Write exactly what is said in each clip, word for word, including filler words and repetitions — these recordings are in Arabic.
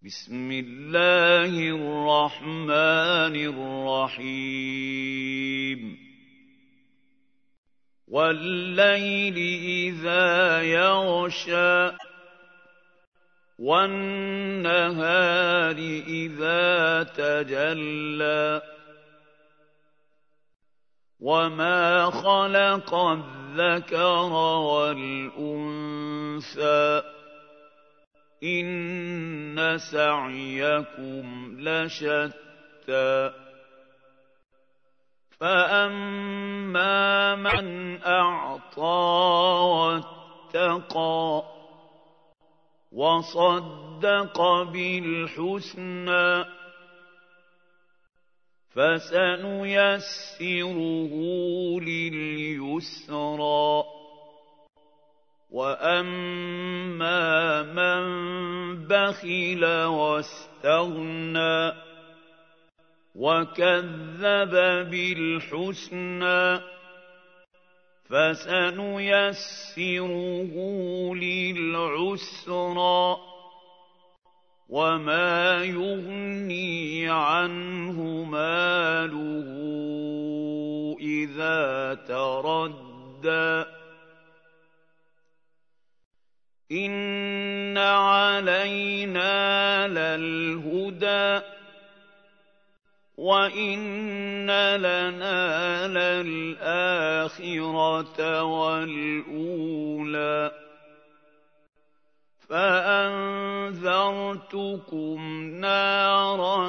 بسم الله الرحمن الرحيم والليل إذا يغشى والنهار إذا تجلى وما خلق الذكر والأنثى إن سعيكم لشتى فأما من أعطى واتقى وصدق بالحسنى فسنيسره لليسرى وأما من بخل واستغنى وكذب بالحسنى فسنيسره للعسرى وما يغني عنه ماله إذا تردى إن علينا للهدى وإن لنا للآخرة والأولى فأنذرتكم نارا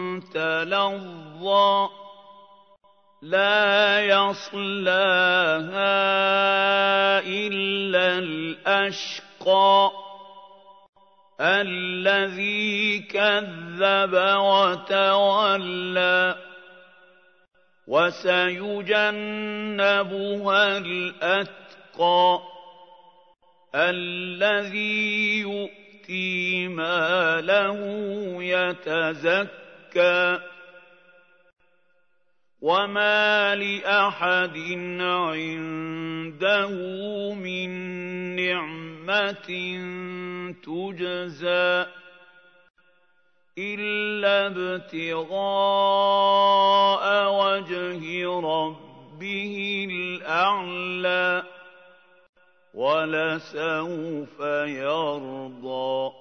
تلظى لا يصلاها إلا الأشقى الذي كذب وتولى وسيجنبها الأتقى الذي يؤتي ماله يتزكى وما لأحد عنده من نعمة تجزى إلا ابتغاء وجه ربه الأعلى ولسوف يرضى